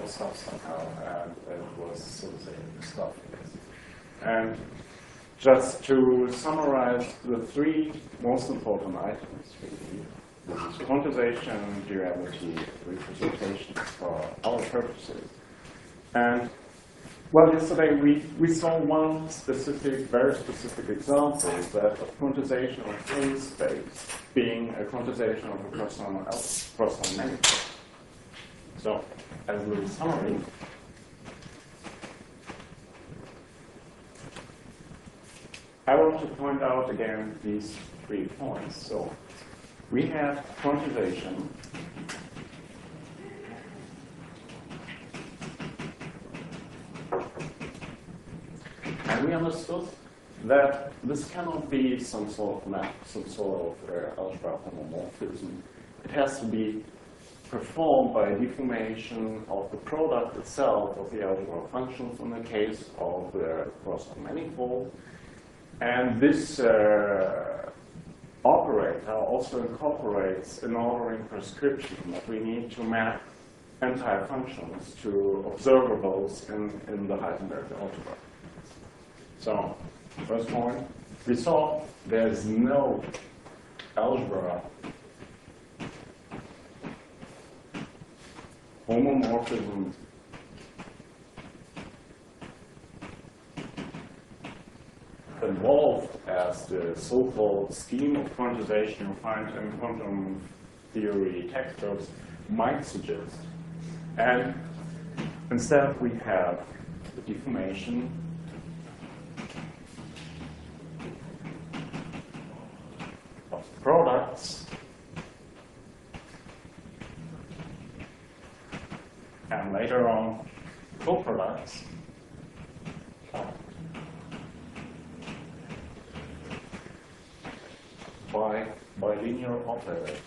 the stuff somehow, and it was, so to say, stuff. And just to summarize the three most important items, this is quantization, duality, representation for our purposes. And well, yesterday we saw one specific, very specific example that of quantization of A space being a quantization of a Poisson manifold. So, as a little summary, I want to point out again these 3 points. So, we have quantization. And we understood that this cannot be some sort of map, some sort of algebra homomorphism. It has to be performed by a deformation of the product itself of the algebra functions in the case of the Poisson manifold. And this operator also incorporates an ordering prescription that we need to map entire functions to observables in the Heisenberg algebra. So, first point, we saw there's no algebra homomorphism involved as the so-called scheme of quantization you find in quantum theory textbooks might suggest. And instead we have the deformation of products and later on co-products by linear operators.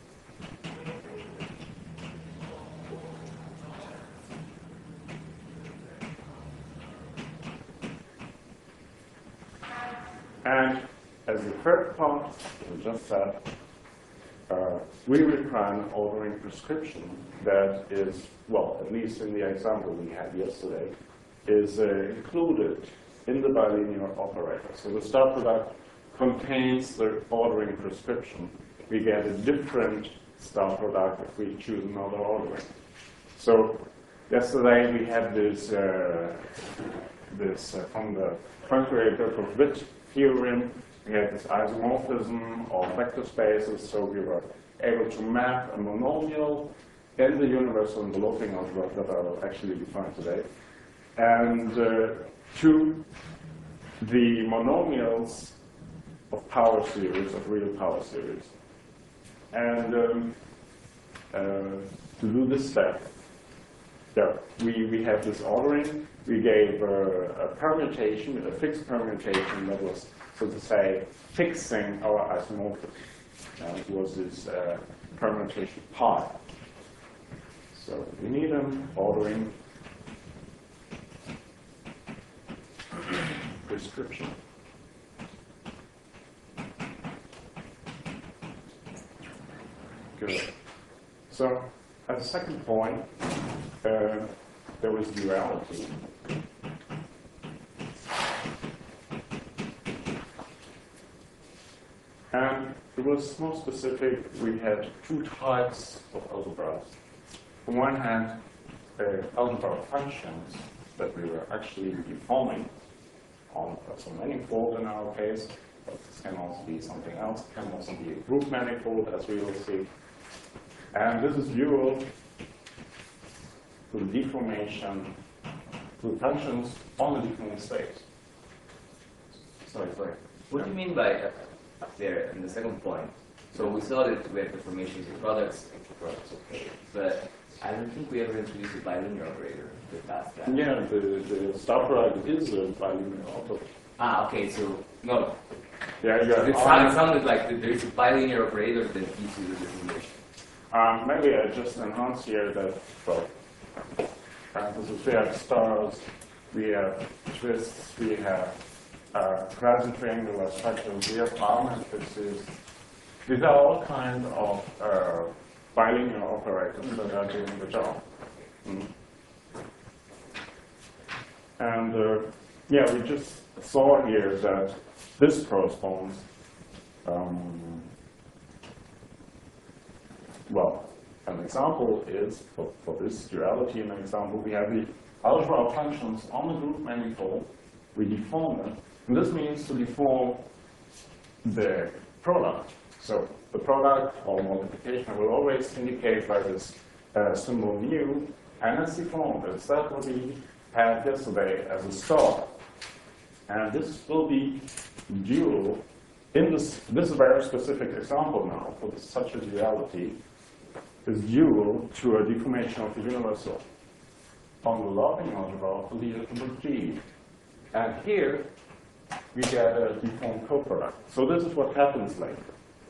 And as the third part, we just said, we require an ordering prescription that is, well, at least in the example we had yesterday, is included in the bilinear operator. So the star product contains the ordering prescription. We get a different star product if we choose another ordering. So yesterday we had this, from the Poincare-Birkhoff-Witt theorem, we had this isomorphism of vector spaces, so we were able to map a monomial in the universal enveloping algebra that I will actually define today, and to the monomials of power series, of real power series. And to do this step, we have this ordering. We gave a permutation, a fixed permutation that was, so to say, fixing our isomorphism. It was this permutation pi. So we need an ordering prescription. Good. So as a second point, there was duality. And it was more specific. We had two types of algebras. On one hand, algebra functions that we were actually deforming on a Poisson manifold in our case, but this can also be something else. It can also be a group manifold, as we will see. And this is dual to the deformation to functions on the deformed space. Sorry. What do you mean by up there in the second point? So we saw that we have deformations of products, okay. But I don't think we ever introduced a bilinear operator to pass that. Yeah, the star product is a bilinear operator. Ah, okay, so no. Yeah, It sounded like there's a bilinear operator that gives you the deformation. Maybe I just enhance here that, well, we have stars, we have twists, we have quasi-triangular structures, we have bar matrices. These are all kinds of bilinear operators that are doing the job. And yeah, we just saw here that this corresponds, well, an example is, for this duality, an example, we have the algebra of functions on the group manifold. We deform them. And this means to deform the product. So the product or multiplication will always indicate by this symbol mu, and it's deformed. It's that what we had yesterday as a star. And this will be dual in this is a very specific example now for such a duality, is dual to a deformation of the universal on the lopping algebra of the leader to G. And here we get a deformed coproduct. So this is what happens later.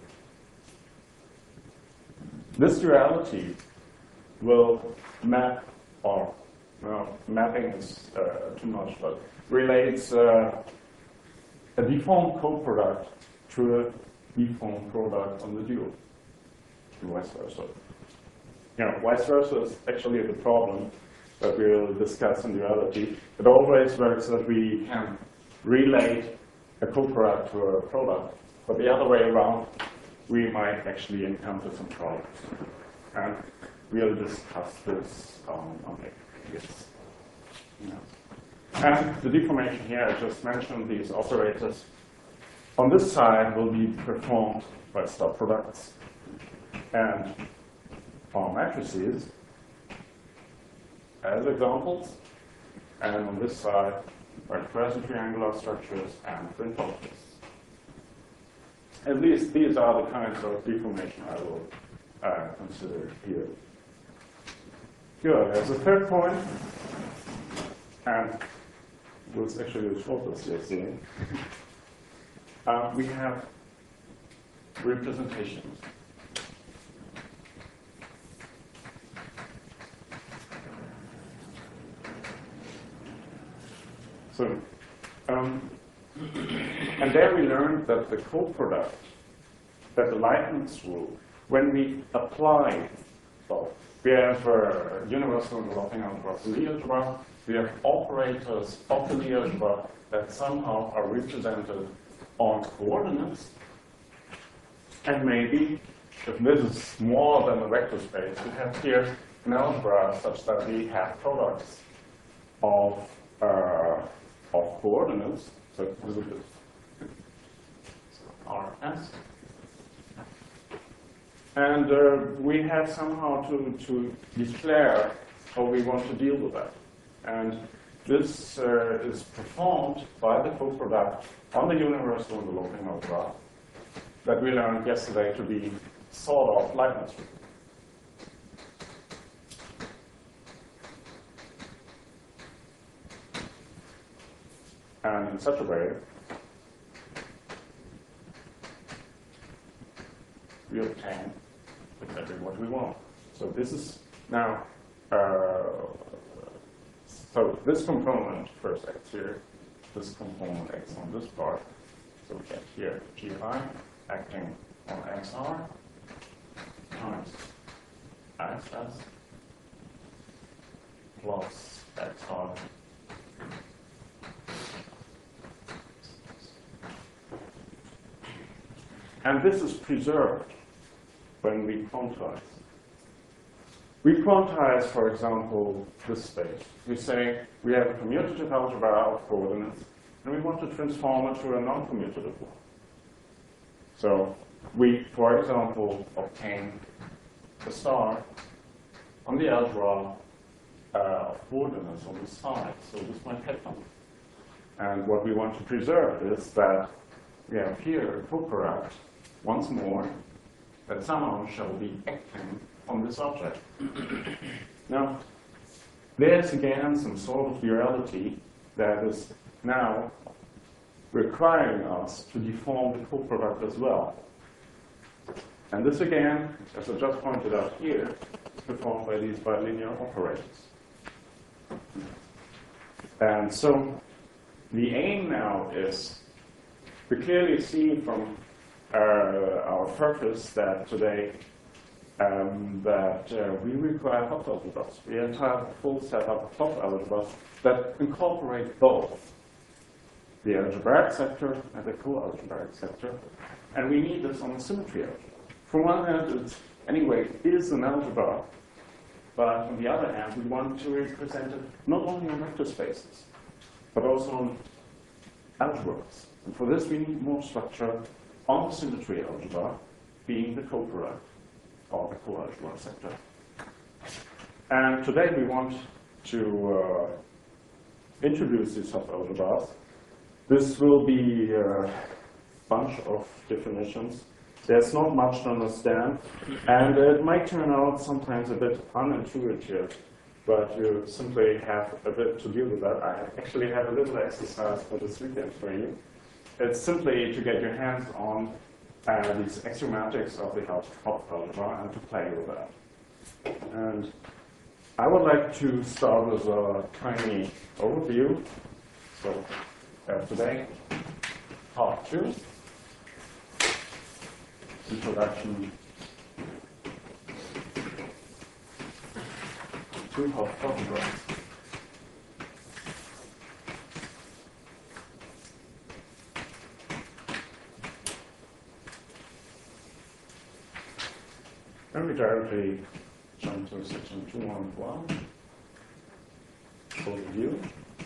This duality will map, or well, mapping is too much, but relates a deformed coproduct to a deformed product on the dual, and vice versa. You know, vice versa is actually the problem that we'll discuss in duality. It always works that we can relate a coproduct to a product, but the other way around, we might actually encounter some problems. And we'll discuss this okay, yes. Yeah. And the deformation here, I just mentioned these operators. On this side will be performed by star products and our matrices as examples, and on this side by quasi-triangular structures and print objects. At least these are the kinds of deformation I will consider here. Good. As a third point, and was actually the shortest yesterday, we have representations. So, and there we learned that the coproduct, that the Leibniz rule, when we apply, well, we have universal enveloping algebra, the algebra, we have operators of the Lie algebra that somehow are represented on coordinates, and maybe, if this is smaller than a vector space, we have here an algebra such that we have products of coordinates, so this is Rs. And we have somehow to declare how we want to deal with that. And this is performed by the coproduct on the universal enveloping algebra that we learned yesterday to be sort of Leibniz. And in such a way, we obtain exactly what we want. So this is now, so this component first acts here, this component acts on this part. So we get here Gi acting on XR times XS plus XR. And this is preserved when we quantize. We quantize, for example, this space. We say we have a commutative algebra of coordinates, and we want to transform it to a non-commutative one. So we, for example, obtain the star on the algebra of coordinates on the side. So this might happen. And what we want to preserve is that we have here a coproduct, once more, that somehow shall be acting on this object. Now, there's again some sort of duality that is now requiring us to deform the coproduct as well. And this again, as I just pointed out here, is performed by these bilinear operators. And so the aim now is, we clearly see from our purpose that today that we require hot algebras. We have to have a full setup of hot algebras that incorporate both the algebraic sector and the co-algebraic sector. And we need this on the symmetry algebra. From one hand, it anyway is an algebra, but on the other hand, we want to represent it not only on vector spaces, but also on algebras. And for this, we need more structure on the symmetry algebra, being the coproduct or the co-algebra sector. And today we want to introduce these subalgebras. This will be a bunch of definitions. There's not much to understand, and it might turn out sometimes a bit unintuitive, but you simply have a bit to deal with that. I actually have a little exercise for this weekend for you. It's simply to get your hands on these axiomatics of the hot algebra and to play with that. And I would like to start with a tiny overview. So today, part 2. Introduction to hot algebras. Let me directly jump to section 2.1, overview.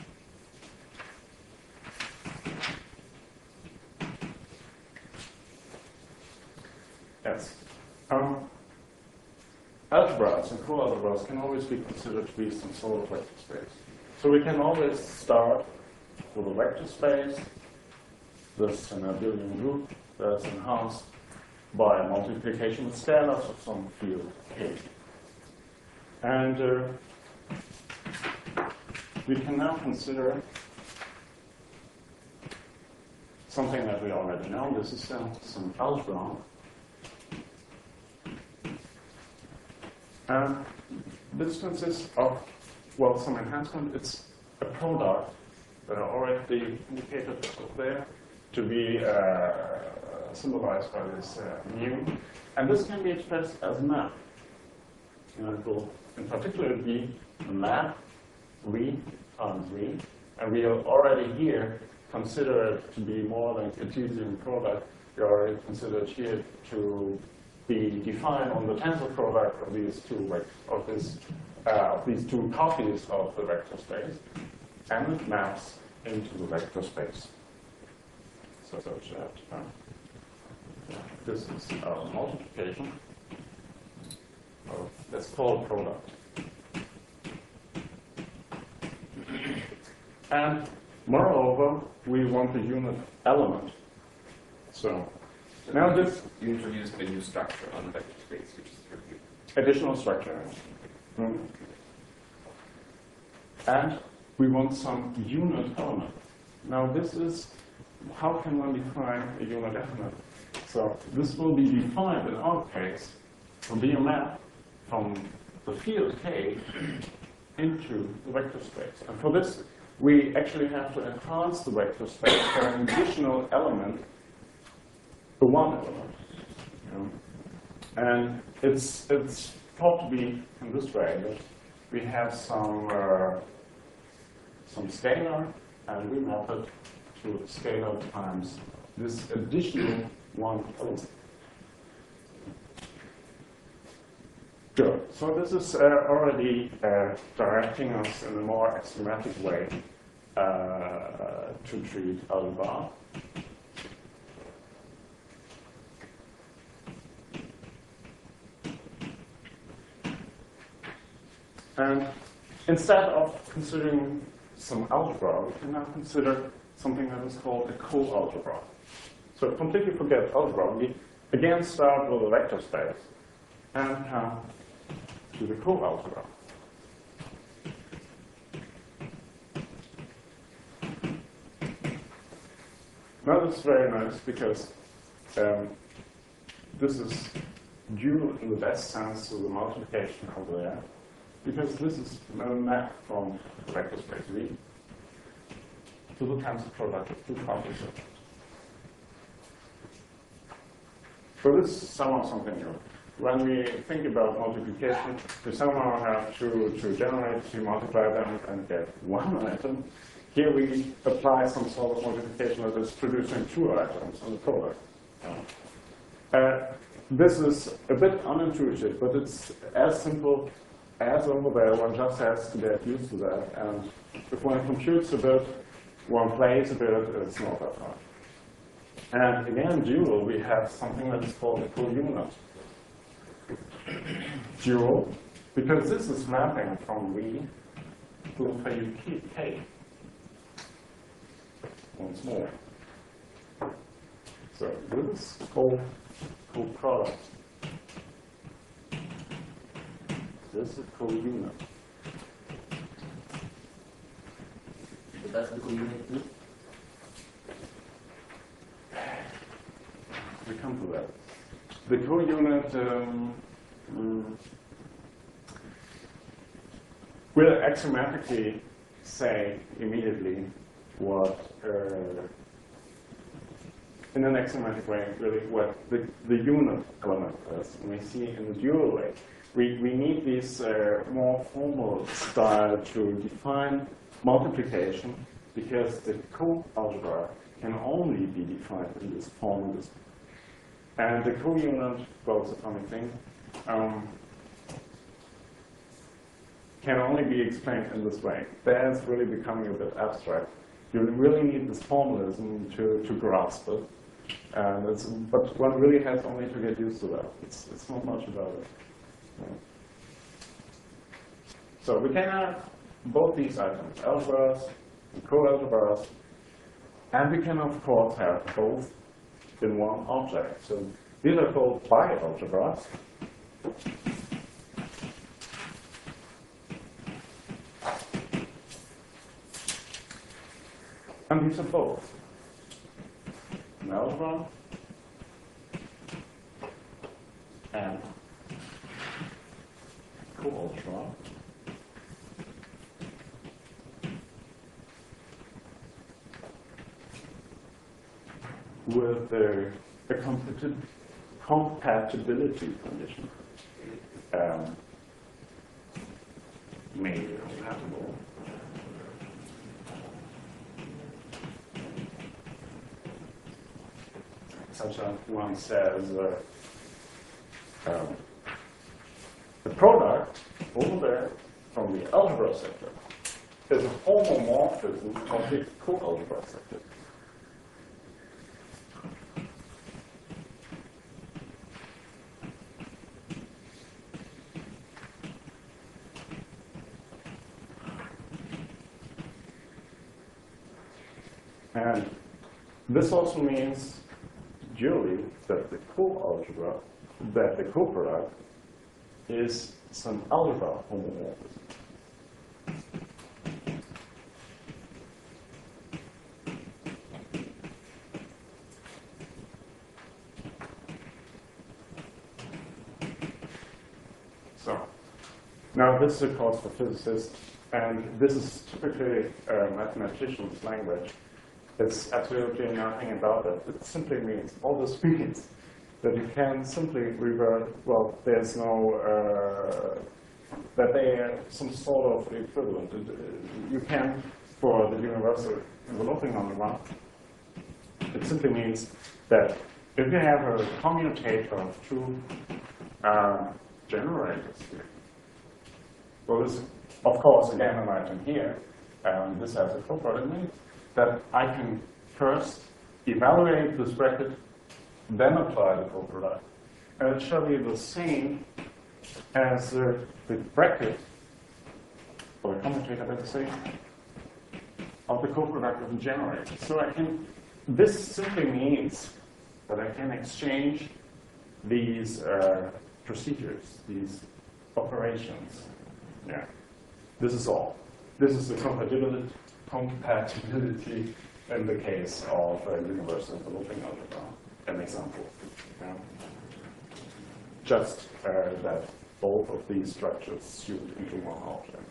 Yes. Algebras and co-algebras can always be considered to be some sort of vector space. So we can always start with a vector space. This is an abelian group that's enhanced by multiplication with scalars of some field K. And we can now consider something that we already know. This is some algebra. And this consists of, well, some enhancement. It's a product that are already indicated up there to be symbolized by this mu. And this can be expressed as a map. And it will, in particular, be a map, V times V. And we are already here consider it to be more than Cartesian product. We already consider it here to be defined on the tensor product of these two these two copies of the vector space, and it maps into the vector space. So that this is our multiplication of this called product. And moreover, we want a unit element. So now this you introduced a new structure on the vector space, which is tricky. Additional structure. And we want some unit element. Now this is, how can one define a unit element? So this will be defined in our case will be a map from the field K into the vector space. And for this, we actually have to enhance the vector space for an additional element, the one element. And it's thought to be in this way that we have some scalar, and we map it to scalar times this additional one element. Good. So this is already directing us in a more axiomatic way to treat algebra. And instead of considering some algebra, we can now consider something that is called a co-algebra. So completely forget algebra. We again start with a vector space and come to the co-algebra. Now this is very nice because this is due in the best sense to the multiplication over there, because this is a map from the vector space V to the tensor product of two copies of it. So this is somehow something new. when we think about multiplication, we somehow have to generate, to multiply them and get one item. Here we apply some sort of multiplication that is producing two items on the product. This is a bit unintuitive, but it's as simple as over there. One just has to get used to that. And if one computes a bit, one plays a bit, it's not that hard. And again, dual, we have something that is called a co-unit. Dual, because this is mapping from V to K. Once more. So this is called co-product. This is co-unit. So that's the co-unit too? We come to that. The co-unit will axiomatically say immediately what, in an axiomatic way, really what the unit element is. And we see in the dual way, we need this more formal style to define multiplication, because the co-algebra can only be defined in this form. And the co-unit, well, it's a funny thing, can only be explained in this way. That's really becoming a bit abstract. You really need this formalism to grasp it. And but one really has only to get used to that. It's not much about it. So we can have both these items, algebras, co-algebras, and we can, of course, have both in one object. So these are called bi-algebras. And these are both an algebra and co-algebra. With a compatibility condition. Made compatible. Such that one says the product over there from the algebra sector is a homomorphism of the co-algebra sector. And this also means, dually, that the co-algebra, that the co-product is some algebra homomorphism. So, now this is a course for physicists, and this is typically a mathematician's language. It's absolutely nothing about it. It simply means, all this means, that you can simply revert, well, there's no, that they are some sort of equivalent. You can, for the universal enveloping algebra, it simply means that if you have a commutator of two generators here, well, this, of course, again, an item here, this has a co-product means that I can first evaluate this bracket, then apply the co-product. And it shall be the same as the bracket, or the commutator, let's say, of the co-product of the generator. So I can, this simply means that I can exchange these procedures, these operations. Yeah, this is all. This is the compatibility in the case of universal enveloping algebra, an example. Yeah. Just that both of these structures suit into one object.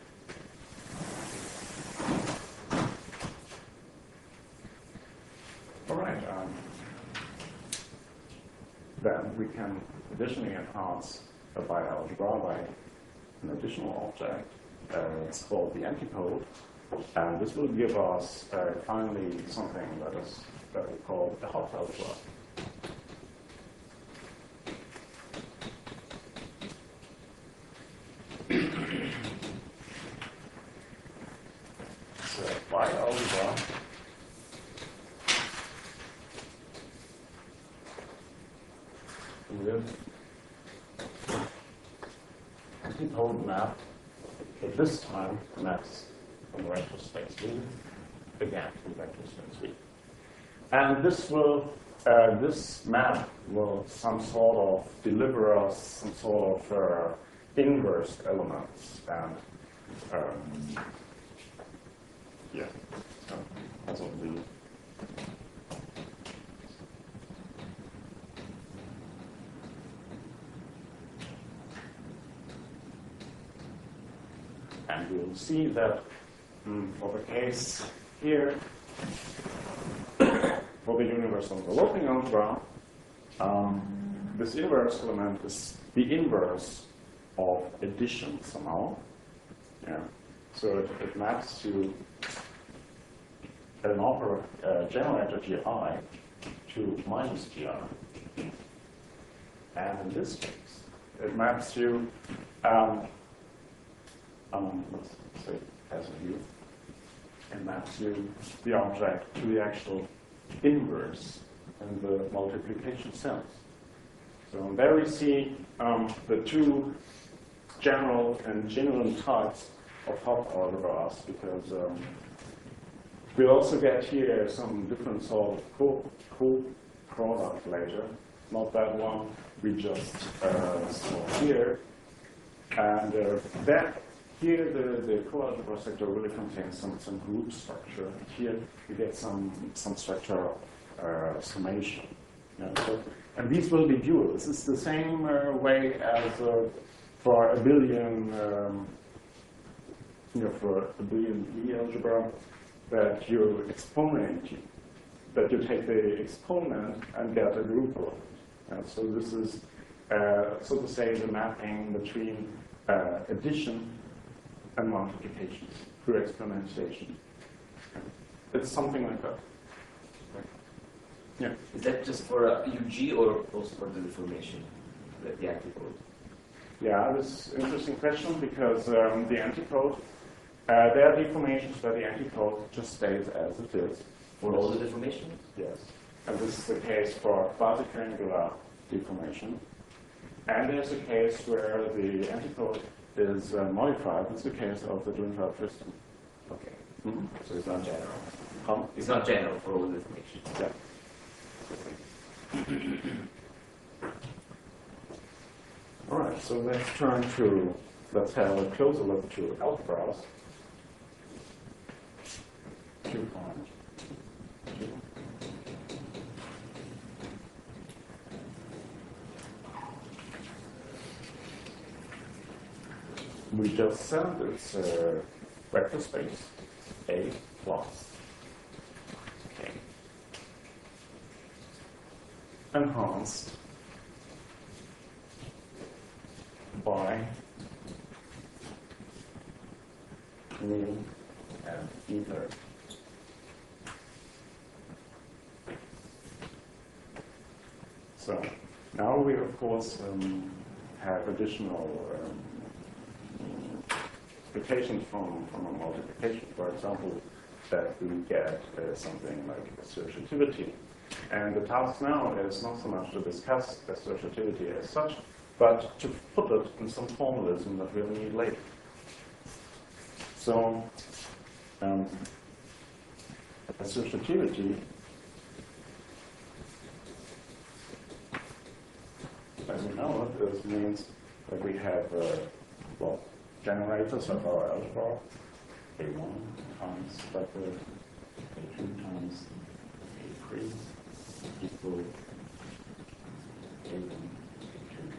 All right. Then we can additionally enhance by algebra by an additional object. It's called the antipode, and this will give us finally something that we call the hot algebra. So by algebra, with antipode map, this time maps from vector space V again to vector space V. And this map will some sort of deliver us some sort of inverse elements, and yeah, so that's what we. And we'll see that for the case here, for the universal enveloping algebra, this inverse element is the inverse of addition somehow. Yeah. So it maps to an generator GI to minus GI. And in this case, it maps to let's say as a view, and maps to the object to the actual inverse in the multiplication sense. So there we see the two general and genuine types of hot algebras, because we'll also get here some different sort of co-product later. Not that one we just saw here. And that here the co-algebra sector really contains some group structure. Here you get some structure of summation. And these will be dual. This is the same way as for a billion, for a billion E algebra, that you take the exponent and get a group of it. So this is, so to say, the mapping between addition and multiplication through exponentiation. It's something like that. Yeah. Is that just for UG or also for the deformation, the antipode? Yeah, this is an interesting question, because the antipode, there are deformations where the antipode just stays as it is. For all the deformations? Yes. And this is the case for quasi-triangular deformation. And there's a case where the antipode is modified. It's the case of the Dunefeld system. Okay. Mm-hmm. So it's not general. Huh? It's not general for all the deformations. Yeah. All right, so let's have a closer look to algebras. 2.2. We just said it's a vector space A plus K enhanced by mu and ether. So now we of course have additional expectations from a multiplication. For example, that we get something like associativity. And the task now is not so much to discuss associativity as such, but to put it in some formalism that we'll need later. So, associativity, as we know it, this means that we have generators of our algebra, A1 times vector A2 times A3 equal A1, A2.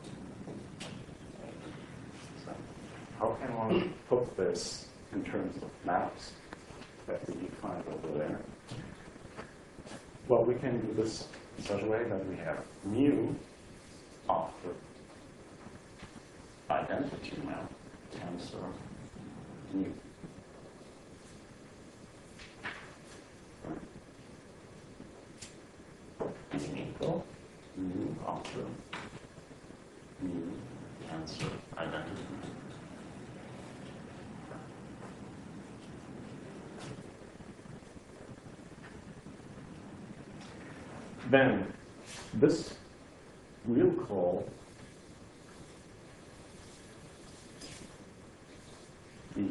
So how can one put this in terms of maps that we define over there? Well, we can do this in such a way that we have mu after identity map tensor mu. Equal mu after mu tensor identity map. Then this we'll call the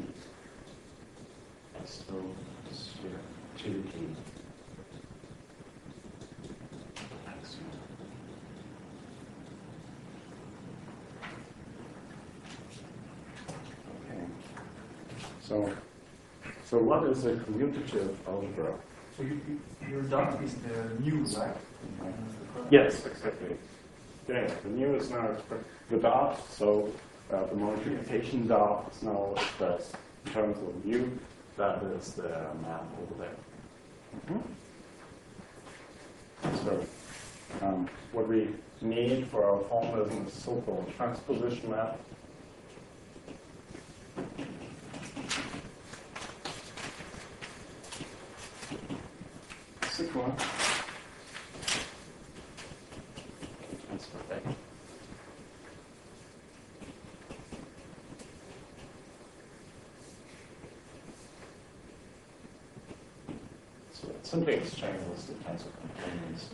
associativity axiom. Okay. So what is a commutative algebra? So your dot is the new, right? Yes, exactly. Yeah, the new is now the dot, so the multiplication dot is now expressed in terms of mu. That is the map over there. So what we need for our formalism is so-called transposition map. Sigma. That's perfect. So it simply exchanges the tensor components.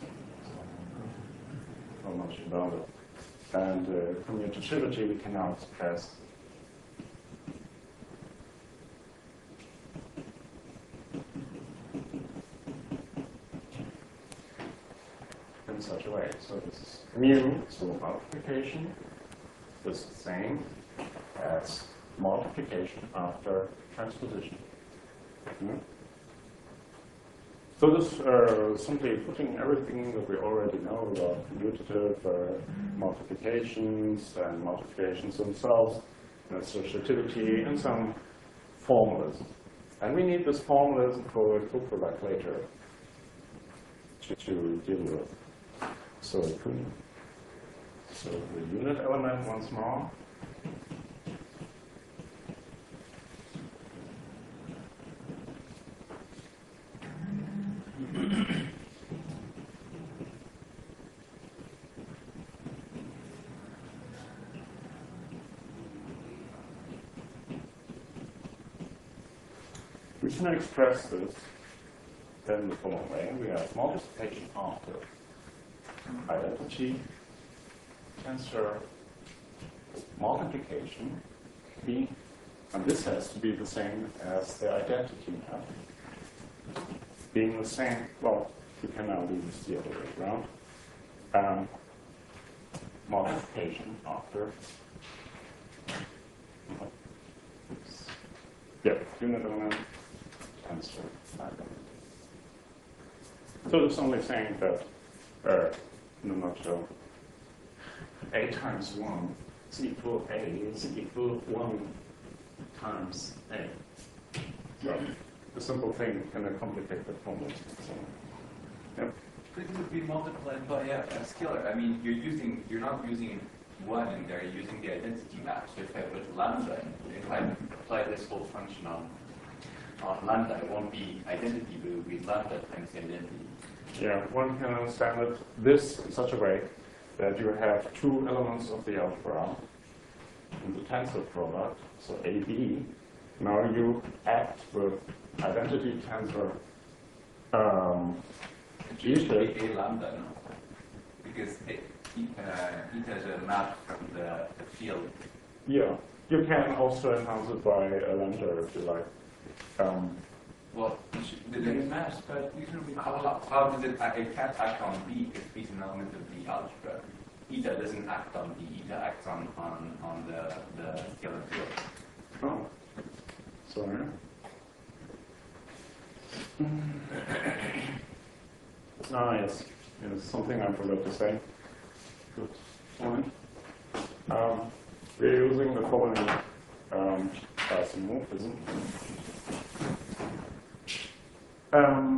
How much about it. And commutativity we can now express in such a way. So this is mu, so multiplication is the same as multiplication after transposition. So this simply putting everything that we already know about commutative multiplications and multiplications themselves, and associativity, and some formalism. And we need this formalism for coproduct later to deal with. So the unit element once more. We can express this in the following way. We have multiplication after identity tensor multiplication B, and this has to be the same as the identity map. Being the same, well, we can now do this the other way around. Multiplication after unit element tensor identity. So it's only saying that in a nutshell, A times 1 is equal A is equal 1 times A. So the simple thing can complicate the formula. So, yep. But it would be multiplied by a scalar. I mean, you're not using 1 in there, you're using the identity map. So if I put lambda in, if I apply this whole function on lambda, it won't be identity, but it will be lambda times the identity. Yeah, one can understand this in such a way that you have two elements of the algebra in the tensor product, so AB. Now you act with identity tensor Usually A lambda, no? Because eta is a map from the field. Yeah, you can also enhance it by a lambda if you like. Well, it maps, but usually how does it? It can't act on B if B is an element of the algebra. Eta doesn't act on B. Eta acts on the scalar field. Oh, sorry. Yes, something I forgot to say. Good point. We're using the following isomorphism.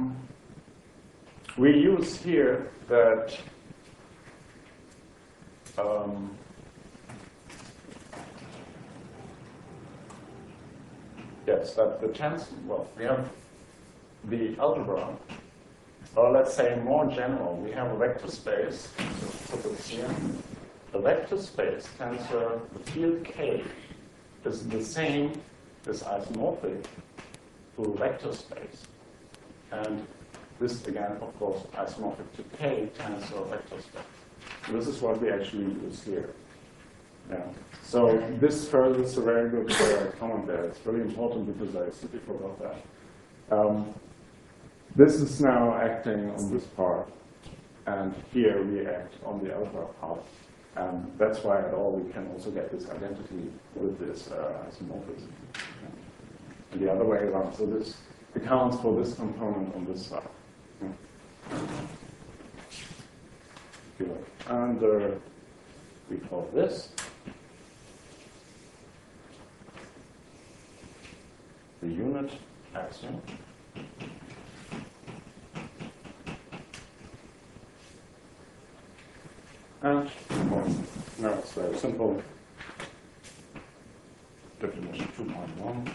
We use here that yes, that the chance, well, we have the algebra, or let's say more general, we have a vector space, so put this here. The vector space tensor, the field K, is the same, is isomorphic to a vector space. And this, again, of course, isomorphic to K tensor vector space. This is what we actually use here. Yeah. So this furthers a very good comment there. It's very important because I simply forgot that. This is now acting on this part, and here we act on the algebra part. And that's why at all we can also get this identity with this isomorphism. And the other way around. So this accounts for this component on this side. Good. And we call this the unit axiom. And now it's very simple. Definition 2.1.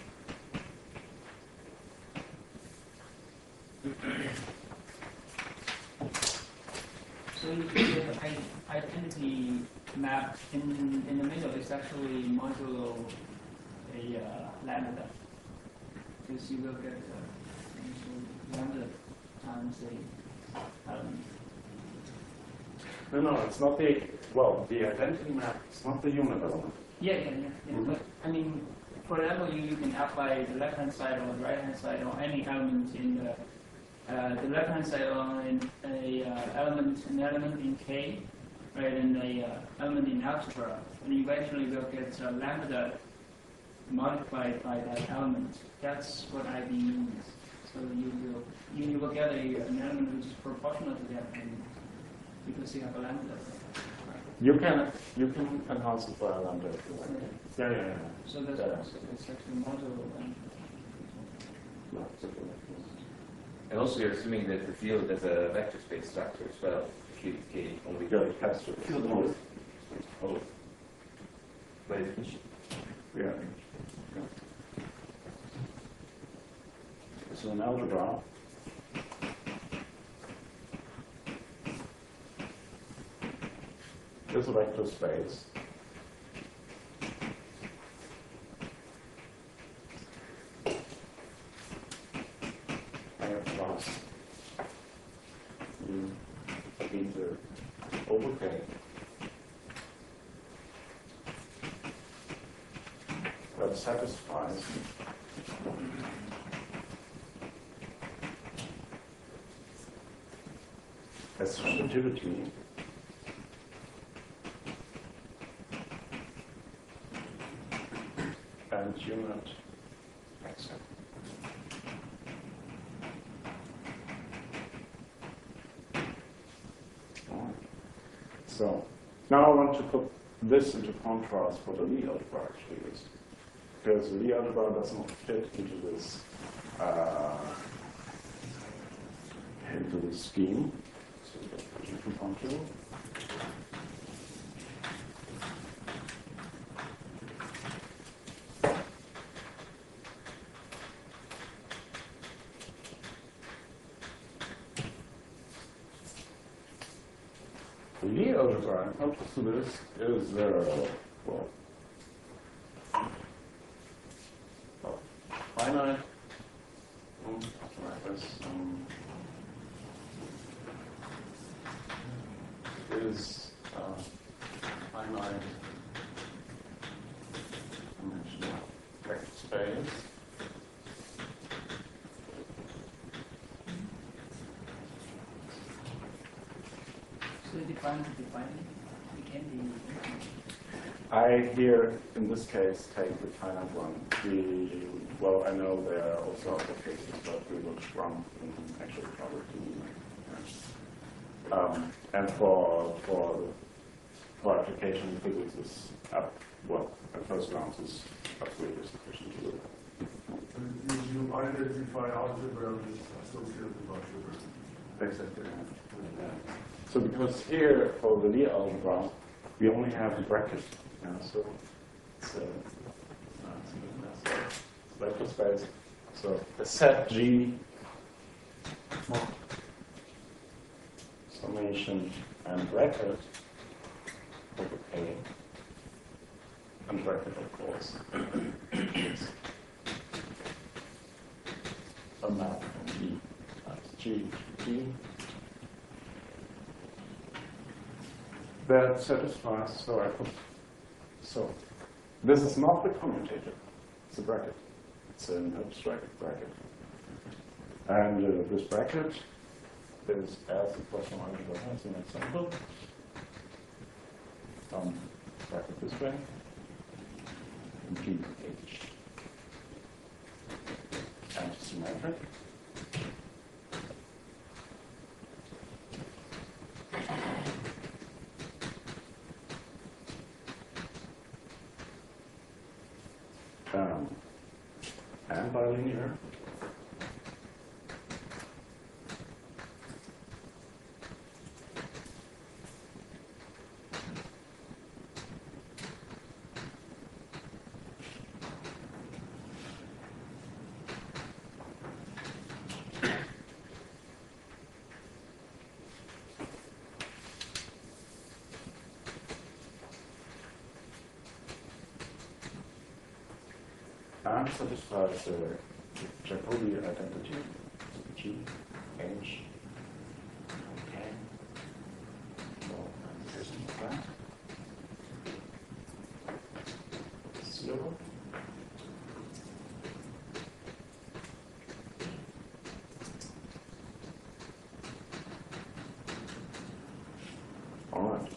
So the identity map in the middle is actually modulo a lambda. Because you look at lambda times a element. No, it's not the, well, the identity map is not the unit element. Yeah. But I mean, for example, you can apply the left-hand side or the right-hand side or any element in the left-hand side on an element in K, right, and an element in algebra, and eventually we'll get lambda multiplied by that element. That's what IB means. So you will get an element which is proportional to that element because you have a lambda. You can enhance it by a lambda if you like. Yeah. So that's actually modulo lambda. No, it's okay. And also you're assuming that the field has a vector space structure as well. Field K only. Yeah, it has to. Field both. By definition. Yeah. So in algebra, is a vector space. I have plus U into over K. That satisfies associativity and unit axiom. So now I want to put this into contrast for the Lie algebra actually is, because the Lie algebra does not fit into this scheme. So we put on to. The Lie algebra, in contrast to this, is finite. Like this, is finite dimensional vector space. So define it can be. I here, in this case, take the finite one. Well, I know there are also other cases, but we will run in actual property. And for application physics is at first glance is absolutely sufficient to do that. You identify algebra with associated algebra. Exactly. Yeah. So because here for the Lie algebra, we only have a bracket. So it's a vector space. So the set G summation and bracket over K, and bracket of course is a map from G. That's G. That satisfies, so this is not the commutator, it's a bracket. It's an abstract bracket. And this bracket is as the Poisson algebra has an example. Bracket this way. GH. Antisymmetric. And bilinear. And satisfies the Jacobi identity, G, H, K. So, this is that. 0. All right.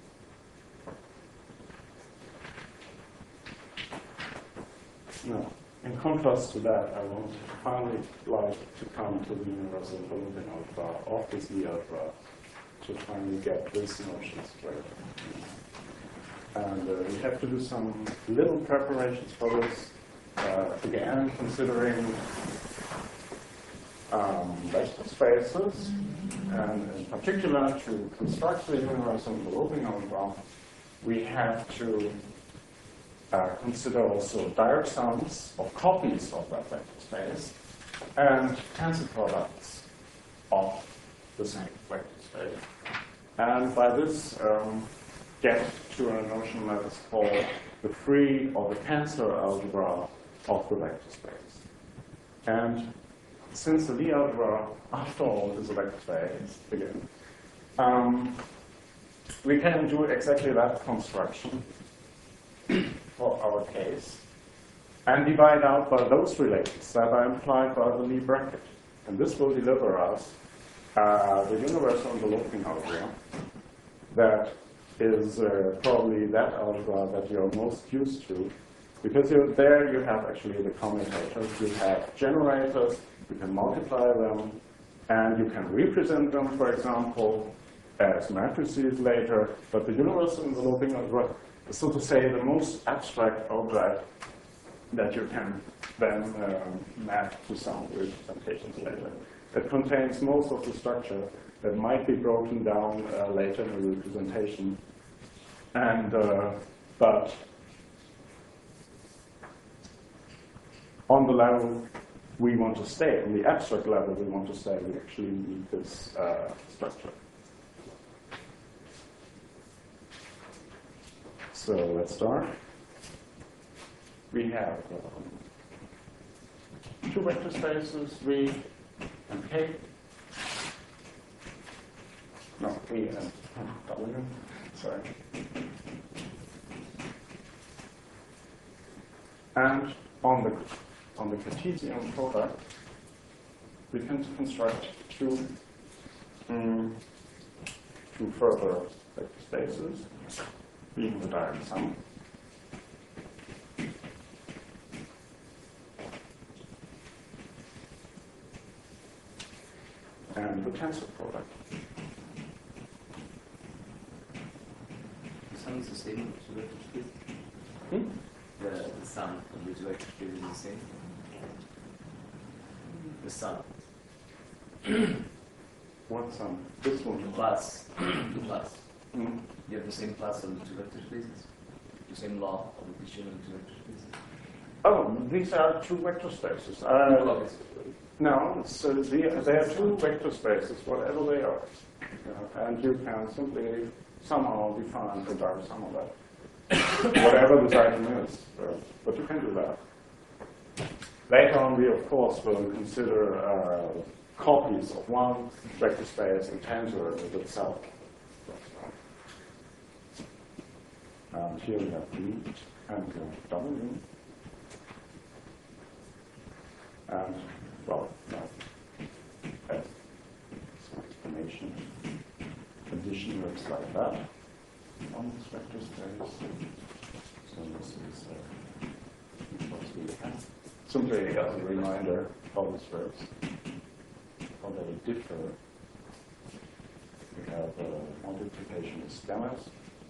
Now, in contrast to that, I want finally like to come to the universal Bernoulli algebra of this Lie algebra to finally get this notion straight. And we have to do some little preparations for this. Again, considering vector spaces, and in particular to construct the universal enveloping algebra, we have to consider also direct sums of copies of that vector space and tensor products of the same vector space. And by this, get to a notion that is called the free or the tensor algebra of the vector space. And since the Lie algebra, after all, is a vector space, again, we can do exactly that construction for our case, and divide out by those relations that are implied by the Lie bracket. And this will deliver us the universal enveloping algebra that is probably that algebra that you're most used to, because there you have actually the commutators, you have generators, you can multiply them, and you can represent them, for example, as matrices later, but the universal enveloping algebra, so to say, the most abstract object that you can then map to some representations later. It contains most of the structure that might be broken down later in the representation. And but on the level we want to stay, on the abstract level we want to stay, we actually need this structure. So let's start. We have two vector spaces, V and K. No, V and W. Sorry. And on the Cartesian product, we can construct two further vector spaces, being the direct sum. And the tensor product. The sum is the same as the vector space? The sum of the vector space is the same? The sum. What sum? This one. The plus. The plus. Hmm? You have the same class of two vector spaces? The same law of addition of two vector spaces? Oh, these are two vector spaces. Okay. No, so they are two vector spaces, whatever they are. And you can simply somehow define the dark sum of that. Whatever this item is. But you can do that. Later on, we of course will consider copies of one vector space and tensor it itself. And here we have V and W. And, well, as some explanation, addition looks like that on this vector space. So this is what we have. Simply as a reminder how this works, how they differ. We have multiplication of scammers.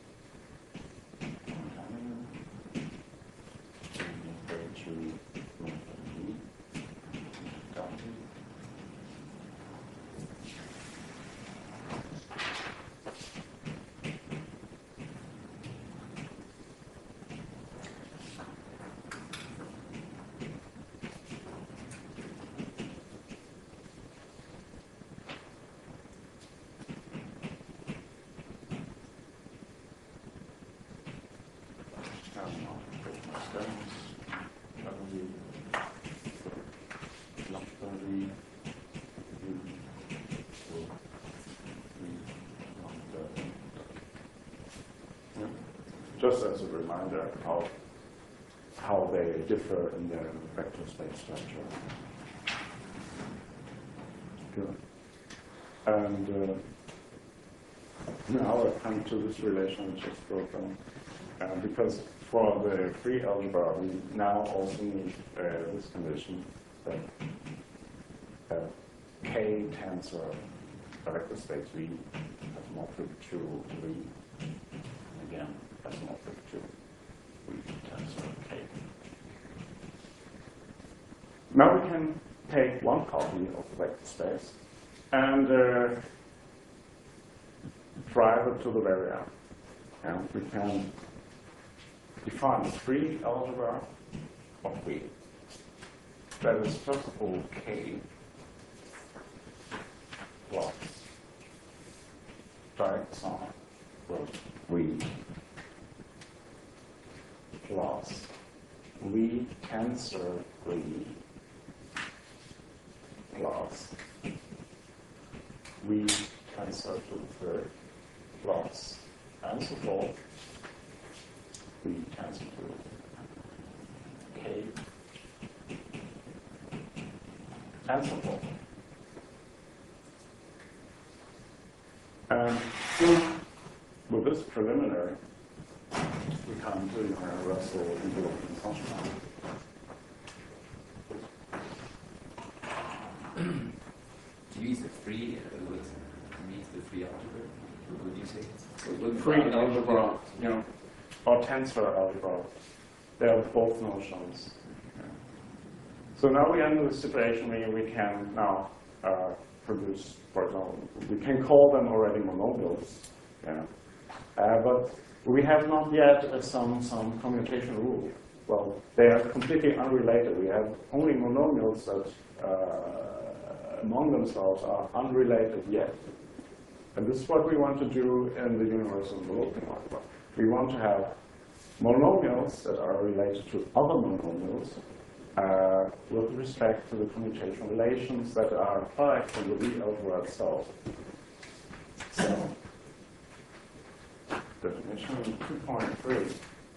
Just as a reminder how they differ in their vector space structure. Good. And now I come to this relation I just broke down. Because for the free algebra, we now also need this condition that K tensor a vector space V has isomorphic to V. Again, isomorphic to V tensor K. Now we can take one copy of the vector space and drive it to the very end. And we can define the free algebra of V. That is, first of all, K plus direct sum with V plus V tensor V plus V tensor to the third plus and so forth. V tensor to K and so forth. And with this preliminary, we come to universal enveloping function. Do you use the free, use the free algebra? Would you say? Free algebra, or tensor algebra, they are both notions. So now we enter the situation where we can now produce, for example, we can call them already monomials, but we have not yet some commutation rule. Well, they are completely unrelated. We have only monomials that among themselves are unrelated yet. And this is what we want to do in the universal enveloping algebra. We want to have monomials that are related to other monomials with respect to the commutation relations that are applied from the V algebra itself. So, definition 2.3.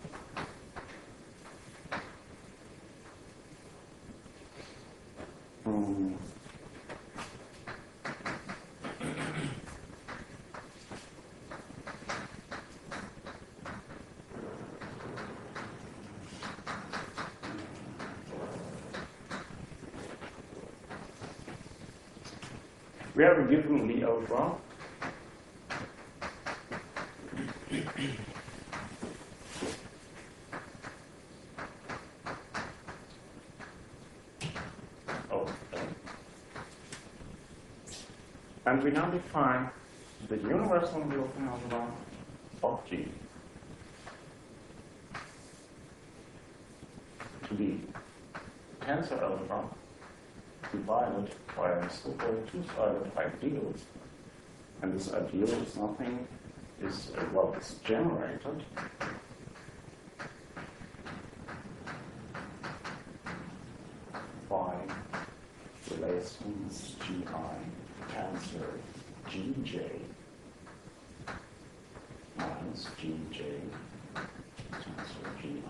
We have a given Lie algebra. And we now define the universal enveloping algebra of G to be tensor algebra divided by a so-called two-sided ideal. And this ideal is nothing, well, it's generated by relations Gi tensor Gj minus Gj tensor Gi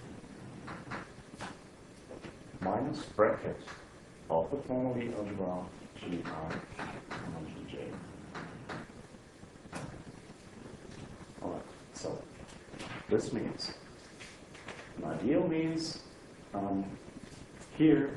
minus bracket of the formally algebra Gi and Gj. All right, so this means an ideal means here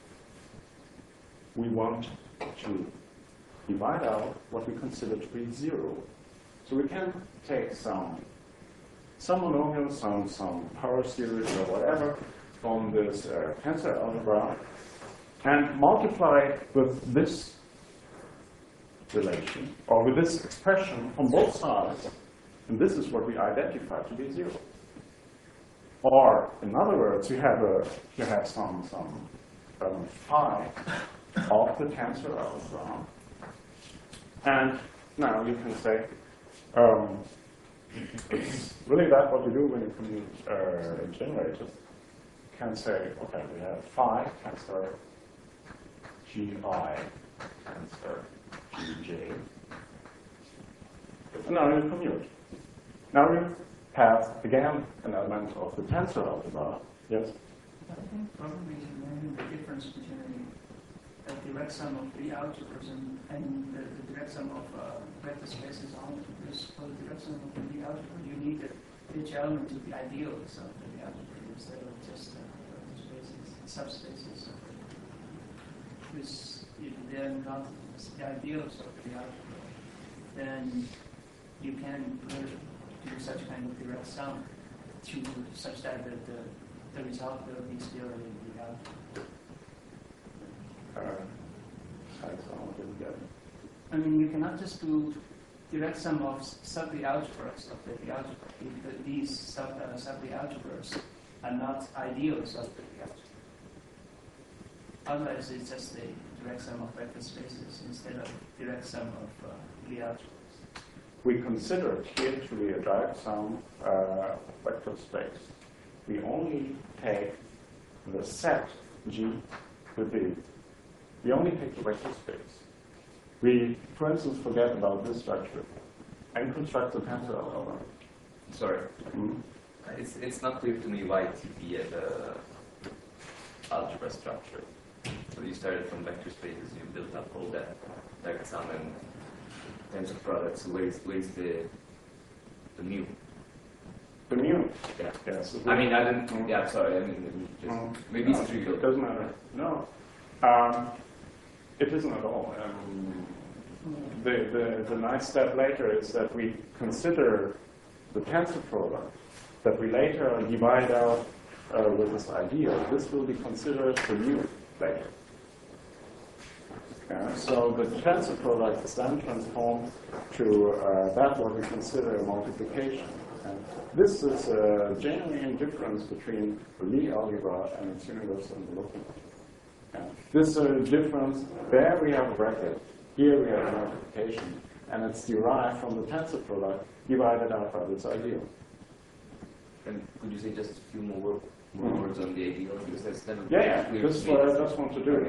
we want to divide out what we consider to be zero. So we can take some monomial, some power series or whatever from this tensor algebra and multiply it with this relation or with this expression on both sides, and this is what we identify to be zero. Or in other words, you have some phi of the tensor algebra, and now you can say it's really that what you do when you commute generators. You can say, okay, we have phi tensor Gi tensor Gj. And now you commute. Now you have again an element of the tensor algebra. Yes? I think probably the difference between the direct sum of the algebras and the direct sum of vector spaces on is for the direct sum of the algebra, you need each element to be ideals of the algebra instead of just vector spaces, subspaces. Because if they're not the ideals of the algebra, then you can do such kind of direct sum to such that the result will be still in the algebra. I mean, you cannot just do direct sum of sub-the algebras of the algebra if these sub-the algebras are not ideals of the algebra. Otherwise, it's just a direct sum of vector spaces instead of direct sum of the algebras. We consider it here to be a direct sum vector space. We only take the set G with the, we only take the vector space. We, for instance, forget about this structure and construct the tensor algebra. Sorry. It's not clear to me why TP as a algebra structure. So you started from vector spaces, you built up all that direct sum and tensor products. So where's the mu? The mu? Yeah. Yes. I mean, I didn't. Yeah, sorry. I mean, just maybe it's trivial. It doesn't matter. No, it isn't at all. The nice step later is that we consider the tensor product that we later divide out with this ideal. This will be considered the mu later. So the tensor product is then transformed to that what we consider a multiplication. And this is a genuine difference between the Lie algebra and its universal enveloping. This difference, there we have a bracket, here we have a multiplication, and it's derived from the tensor product divided out by this ideal. And could you say just a few more words on the ideal? Because that's never This is what I just want to do.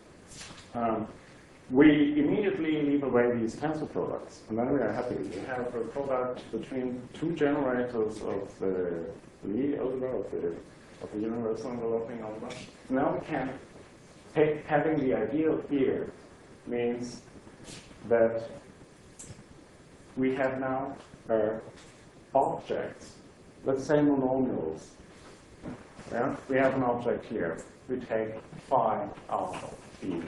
We immediately leave away these tensor products, and then we are happy. We have a product between two generators of the Lie algebra, of the universal enveloping algebra. Now we can take, having the ideal here means that we have now objects, let's say monomials. Yeah? We have an object here. We take phi alpha b.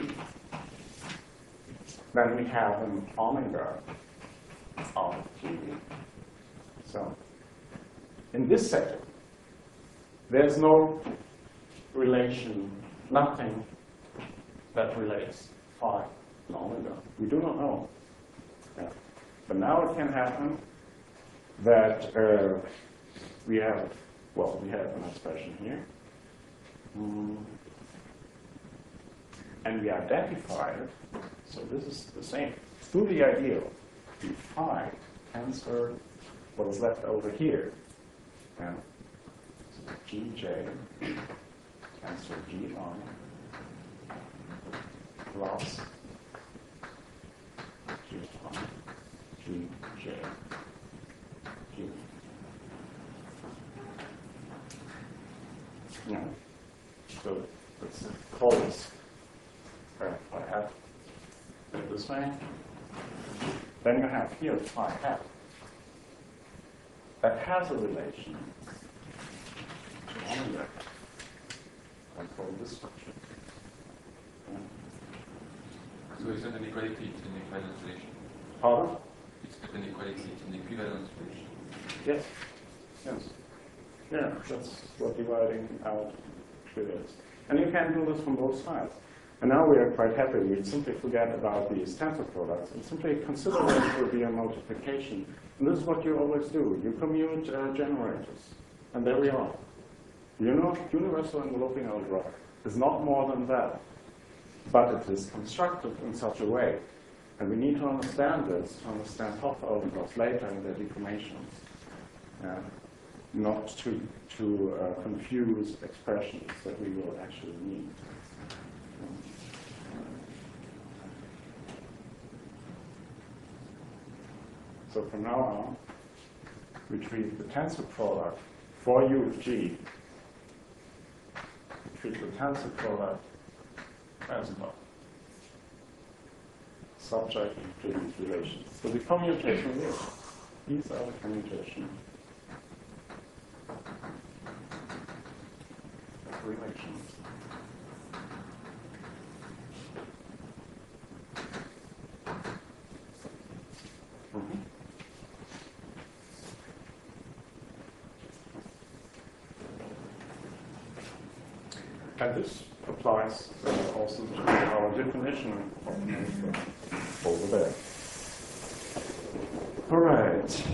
Then we have an omega of TV. So in this setting, there's no relation, nothing that relates phi and omega. We do not know. Yeah. But now it can happen that we have an expression here. And we identify it, so this is the same. Through the ideal, we find tensor what is left over here. Yeah. So Gj tensor Gi plus Gi Gj Gi. Yeah. So let's call this phi hat this way. Then you have here phi hat that has a relation to one vector. I call this structure. So it's not an equality, it's an equivalence relation. Pardon? It's not an equality, it's an equivalence relation. Yes. Yes. Yeah, that's what dividing out triggers. And you can do this from both sides. And now we are quite happy. We simply forget about these tensor products and simply consider them to be a multiplication. And this is what you always do. You commute generators. And there we are. You know, universal enveloping algebra is not more than that. But it is constructed in such a way. And we need to understand this to understand Hopf algebras later in their deformations. Not to confuse expressions that we will actually need. So from now on, we treat the tensor product for u of g, we treat the tensor product as a subject to these relations. So the commutation is, these are the commutations. Relations. And this applies also to our definition of the over there. All right.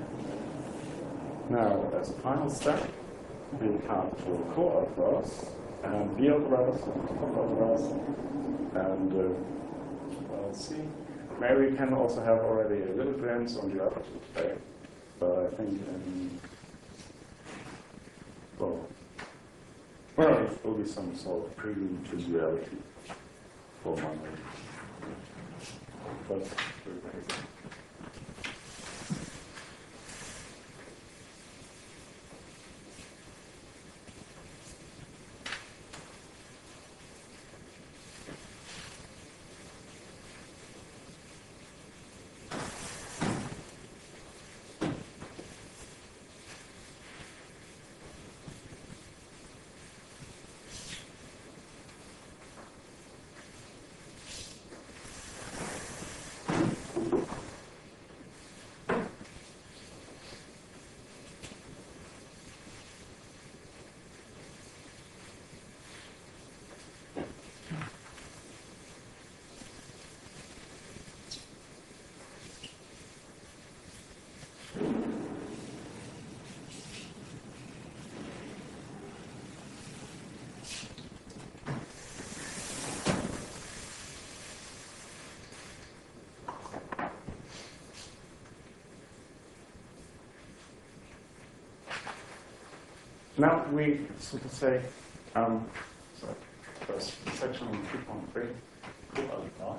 Now, as a final step, we come to co-algebras and B-algebras and top-algebras. And let's see. Maybe we can also have already a little glimpse on the other two today. But I think, well, it will be some sort of prelude to reality for Monday. But now we, so to say, first section 2.3, co-algebras.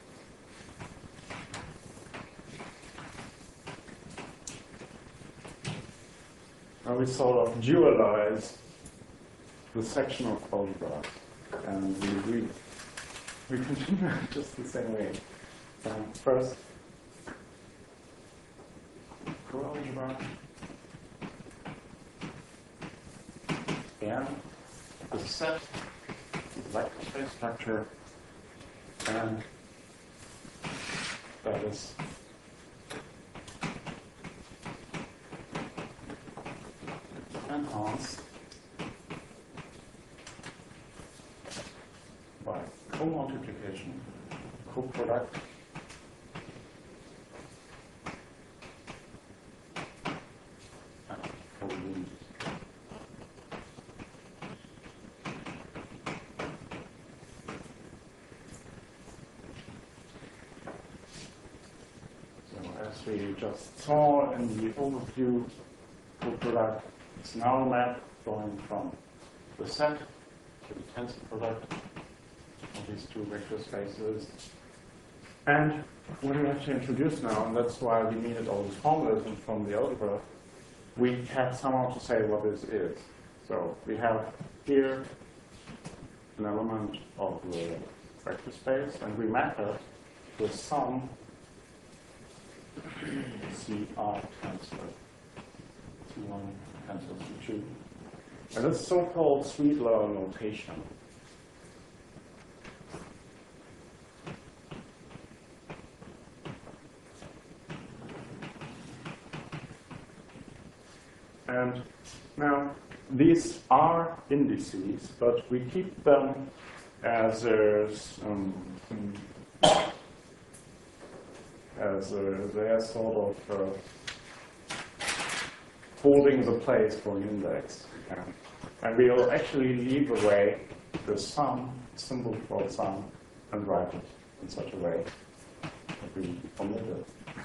Now we sort of dualize the section of algebra, and we continue just the same way. First, co-algebra. And the set vector space structure, and that is enhanced by co-multiplication, co-product, as we just saw in the overview, coproduct is now a map going from the set to the tensor product of these two vector spaces. And what we have to introduce now, and that's why we needed all these formalism from the algebra, we have somehow to say what this is. So we have here an element of the vector space, and we map it to a sum CR tensor C1 tensor C2. And this is so-called Sweetler notation. And now these are indices, but we keep them as they're sort of holding the place for an index. And we'll actually leave away the sum, symbol for sum, and write it in such a way that we omit it.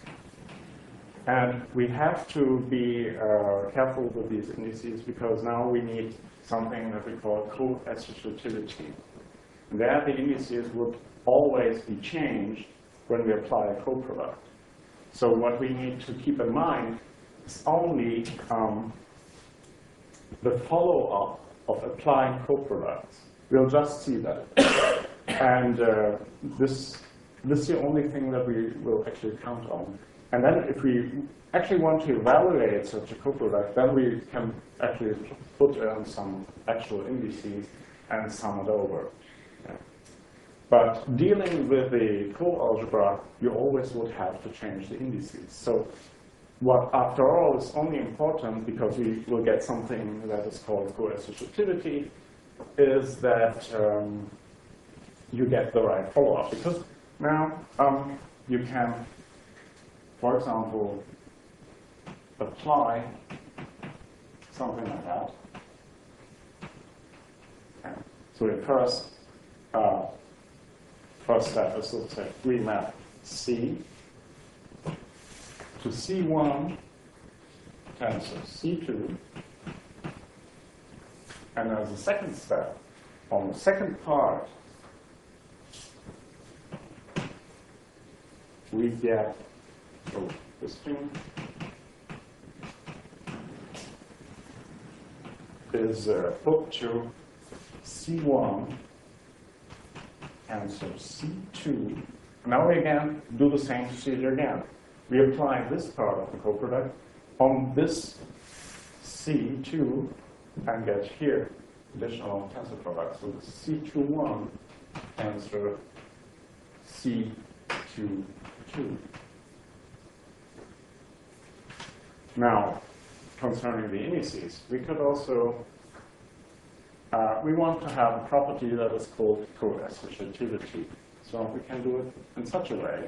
And we have to be careful with these indices because now we need something that we call co-associativity. And there the indices would always be changed when we apply a coproduct. So what we need to keep in mind is only the follow-up of applying coproducts. We'll just see that. And this is the only thing that we will actually count on. And then if we actually want to evaluate such a coproduct, then we can actually put in some actual indices and sum it over. Yeah. But dealing with the co-algebra, you always would have to change the indices. So what, after all, is only important, because we will get something that is called co-associativity, is that you get the right follow-up. Because now you can, for example, apply something like that. Okay. So the first step is to say remap C to C1 tensor C2. And as a second step, on the second part, we get this thing is put to C1 and so C2. Now we again do the same procedure again. We apply this part of the coproduct on this C2 and get here additional tensor product. So the C21 tensor C22. Now, concerning the indices, we could also, we want to have a property that is called co-associativity. So we can do it in such a way.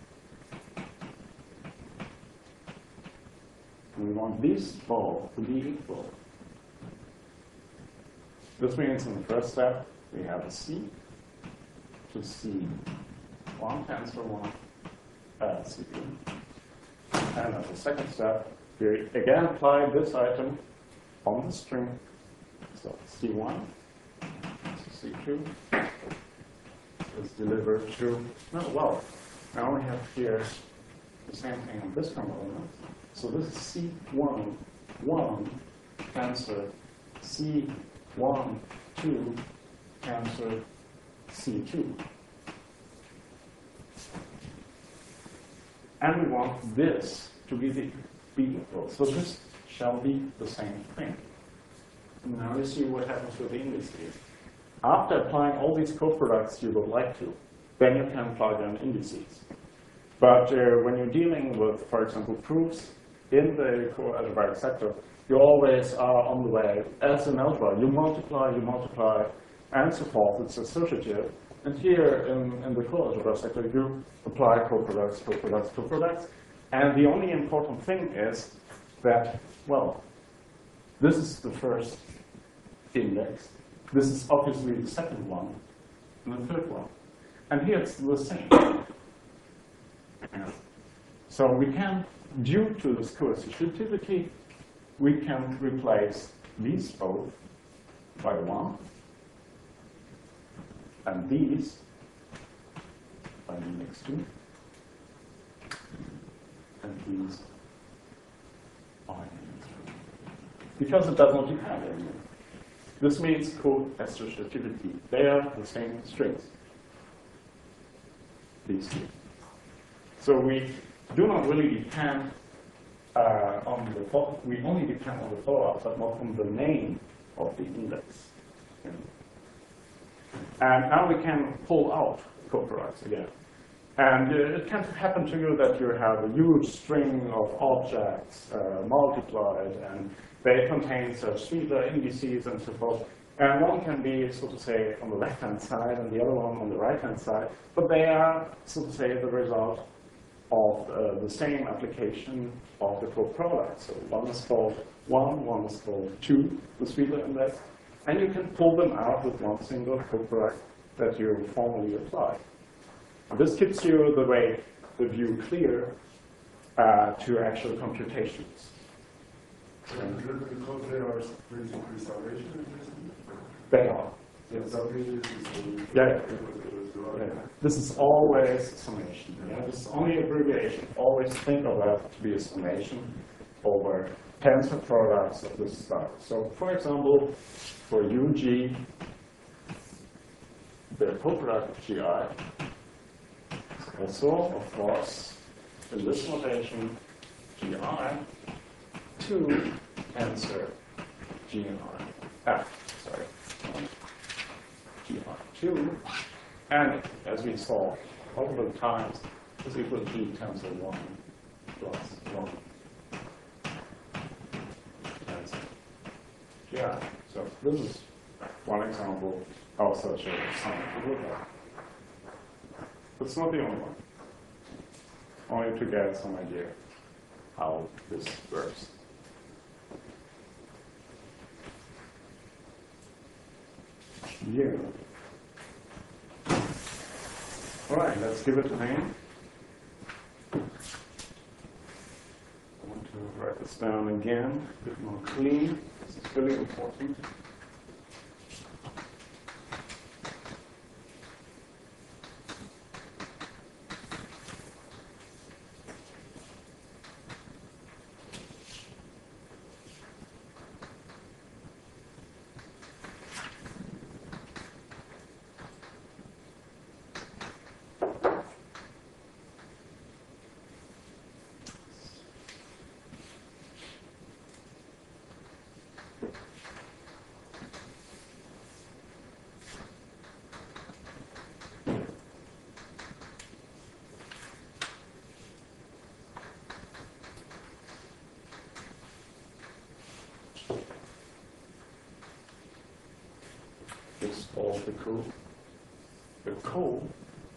We want these both to be equal. This means in the first step, we have a C to C1 tensor 1 C2. And as a second step, we again apply this item on the string. So C1 to C2 is delivered to, oh, well, now we have here the same thing on this component. So this is C1, 1 tensor C1, 2 tensor C2. And we want this to be equal. So this shall be the same thing. Now you see what happens with the indices. After applying all these coproducts you would like to, then you can plug in indices. But when you're dealing with, for example, proofs in the co-algebraic sector, you always are on the way. As in algebra, you multiply, and so forth. It's associative. And here in the co-algebra sector, you apply coproducts. And the only important thing is that, well, this is the first index. This is obviously the second one, and the third one. And here it's the same. So we can, due to this coassociativity, we can replace these both by 1, and these by the next 2, and these by the next 3. Because it does not depend anymore. This means coassociativity. They are the same strings. These two. So we do not really depend we only depend on the follow-up, but not on the name of the index. And now we can pull out coproducts again. And it can happen to you that you have a huge string of objects multiplied, and they contain such Fiedler indices and so forth. And one can be, so to say, on the left-hand side, and the other one on the right-hand side. But they are, so to say, the result of the same application of the coproduct. So one is called 1, one is called 2, the Fiedler index. And you can pull them out with one single coproduct that you formally apply. And this gives you the view clear to actual computations. And because they are basically summation, They are. yes. Summation is Yeah. This is always summation. Yeah? This is only abbreviation. Always think of that to be a summation over tensor products of this style. So, for example, for UG, the coproduct of GI is also, of course, in this notation, GI to tensor GI2, and as we saw multiple times, is equal to G tensor 1 plus 1 tensor GI. So this is one example how such a sum would look like. It's not the only one. Only to get some idea how this works. Yeah. All right, let's give it a name. I want to write this down again, a bit more clean. This is really important. It's called the code. The code.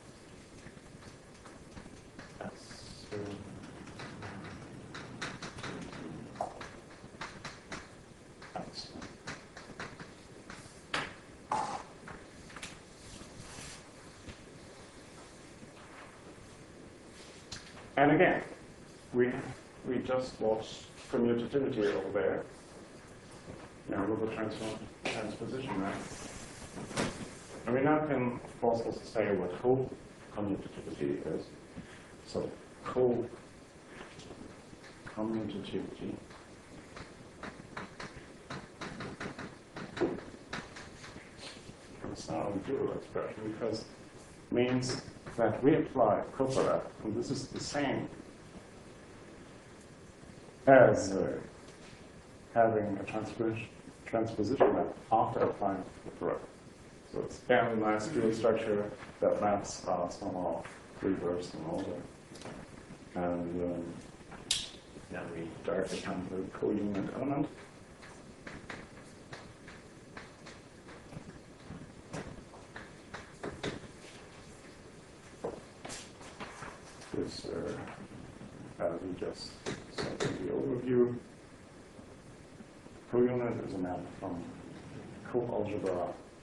And again, we just watched commutativity over there. Now with the transposition there. And we now can, of course, also say what co-commutativity is. So co-commutativity is now a dual expression because it means that we apply coproduct, and this is the same as having a transposition map after applying coproduct. So it's again a nice dual structure that maps are somehow reversed in order. And then we directly come to the co-unit element. This, we just said in the overview, co-unit is a map from co-algebra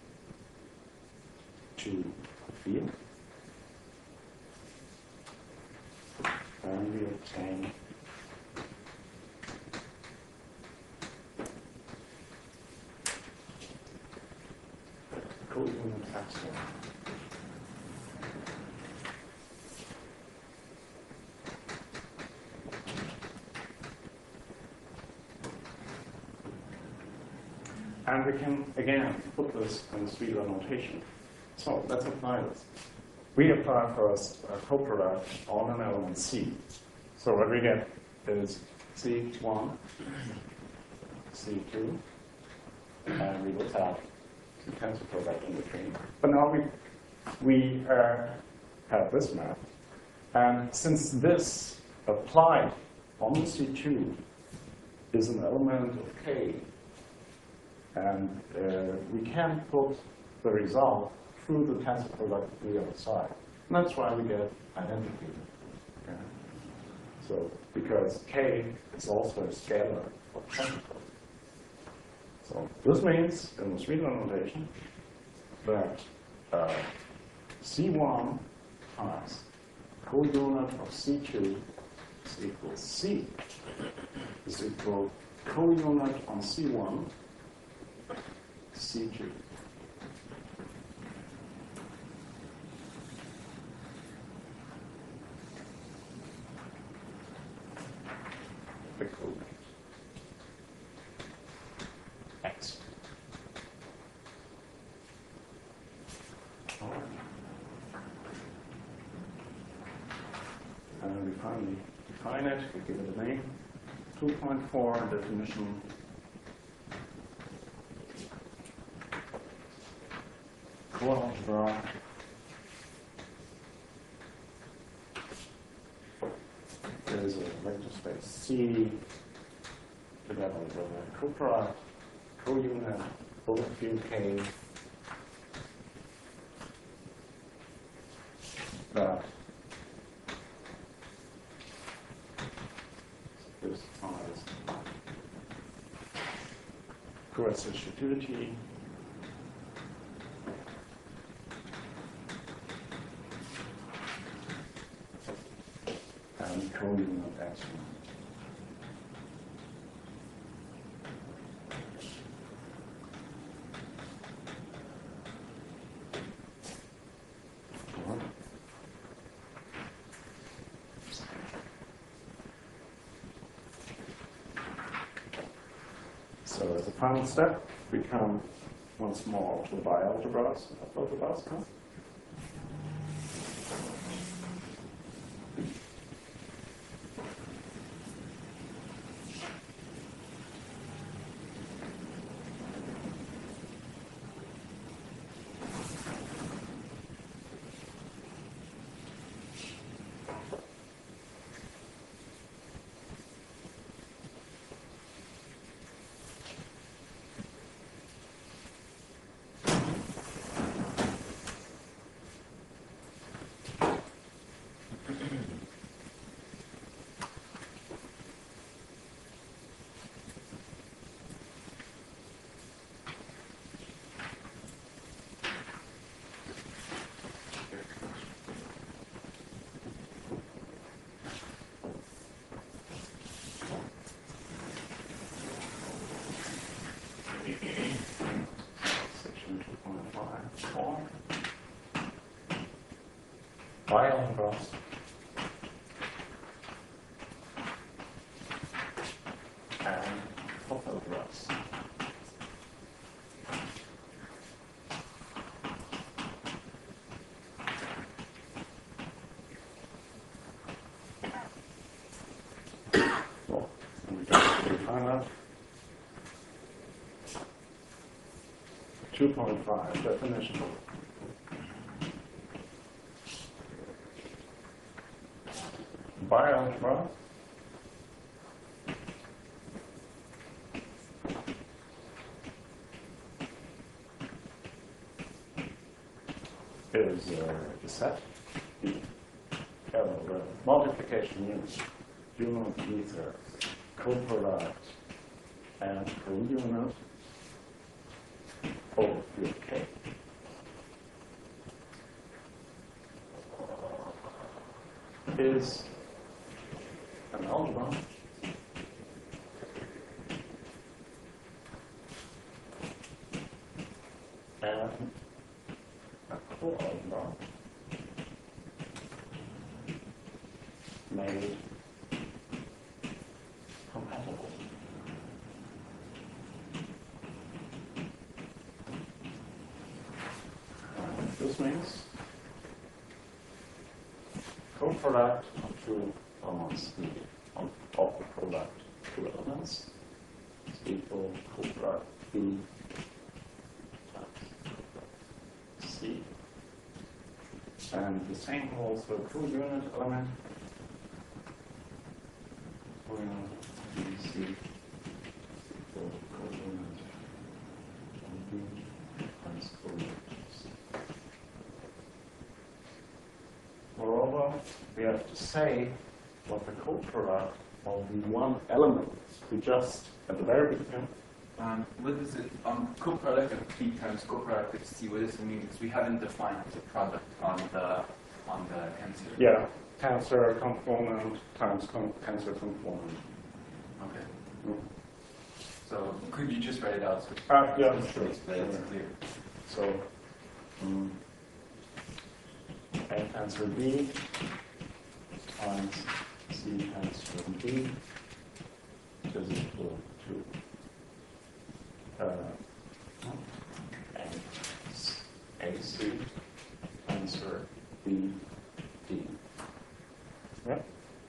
to a field. And we obtain co-unit axiom. And we can, again, put this in Sweeter notation. So let's apply this. We apply first a coproduct on an element C. So what we get is C1, C2, and we will have the tensor product in between. But now we have this map. And since this applied on the C2 is an element of K, and we can put the result through the tensor product to the other side. And that's why we get identity. Okay? So, because K is also a scalar of tensor product. So this means, in the Sweeter notation, that C1 times co-unit of C2 is equal C is equal co-unit on C1 C2. The co-unit. X. All right. And we finally define it, we give it a name. 2.4 definition. Coalgebra is a vector space C together with a coproduct, co-unit, bullet field K that specifies coassociativity and co-unit axiom. So as a final step, we come once more to the bialgebras of both of us. Huh? Section 2.5. Bialgebras. And orthograph. Well, we find out 2.5 definition. Bialgebra is a set, the multiplication unit, unit ether, coproduct, and co-unit over field K. Is an algebra and made compatible. This means co-product of two elements, of the product two elements is equal co-product B times C. And the same holds for the two-unit element. BC equal co-unit B times co-unit C. Moreover, we have to say what the co-product of the one element is. We just, at the very beginning, What is it? Co-product of P times co-product of C. What does it mean? Because we haven't defined the product on the tensor. yeah, tensor component times tensor component. Okay. Mm. So could you just write it out? So Yeah, it's sure. it's clear. So, A tensor B times C tensor B is equal to AC tensor B D. Yeah.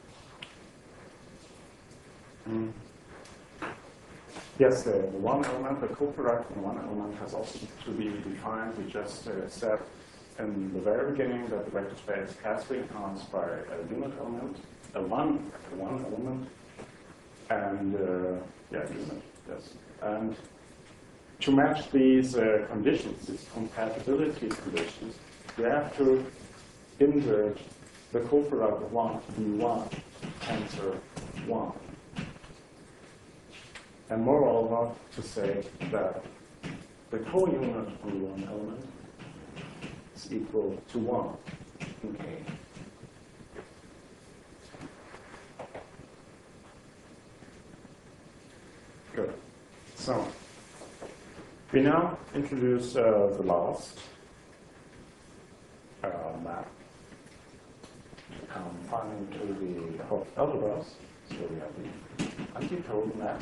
Yes, the one element, the co-product from one element has also to be defined. We just said in the very beginning that the vector space has to be enhanced by a unit element, one element, and unit, yes. And to match these conditions, these compatibility conditions, we have to insert the co-product of 1 to be 1 tensor 1. And moreover, to say that the co-unit of the one element is equal to 1 in A. Good. So, we now introduce the last map finally to the Hopf algebras. So we have the antipode map.